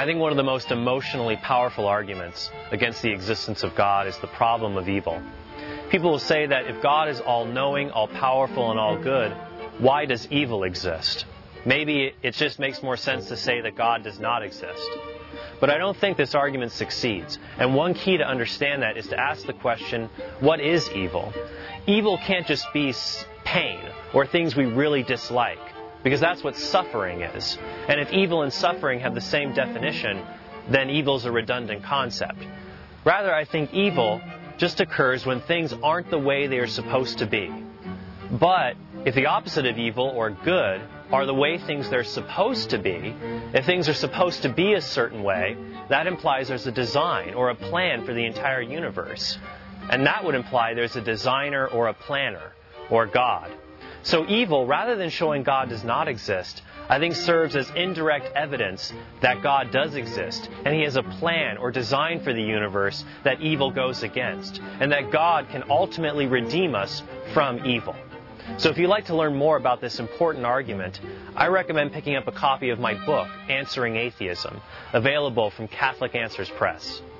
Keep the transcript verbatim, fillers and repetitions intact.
I think one of the most emotionally powerful arguments against the existence of God is the problem of evil. People will say that if God is all-knowing, all-powerful, and all-good, why does evil exist? Maybe it just makes more sense to say that God does not exist. But I don't think this argument succeeds. And one key to understand that is to ask the question, what is evil? Evil can't just be pain or things we really dislike, because that's what suffering is. And if evil and suffering have the same definition, then evil is a redundant concept. Rather, I think evil just occurs when things aren't the way they are supposed to be. But if the opposite of evil, or good, are the way things they're supposed to be, if things are supposed to be a certain way, that implies there's a design or a plan for the entire universe. And that would imply there's a designer or a planner, or God. So evil, rather than showing God does not exist, I think serves as indirect evidence that God does exist, and He has a plan or design for the universe that evil goes against, and that God can ultimately redeem us from evil. So if you'd like to learn more about this important argument, I recommend picking up a copy of my book, Answering Atheism, available from Catholic Answers Press.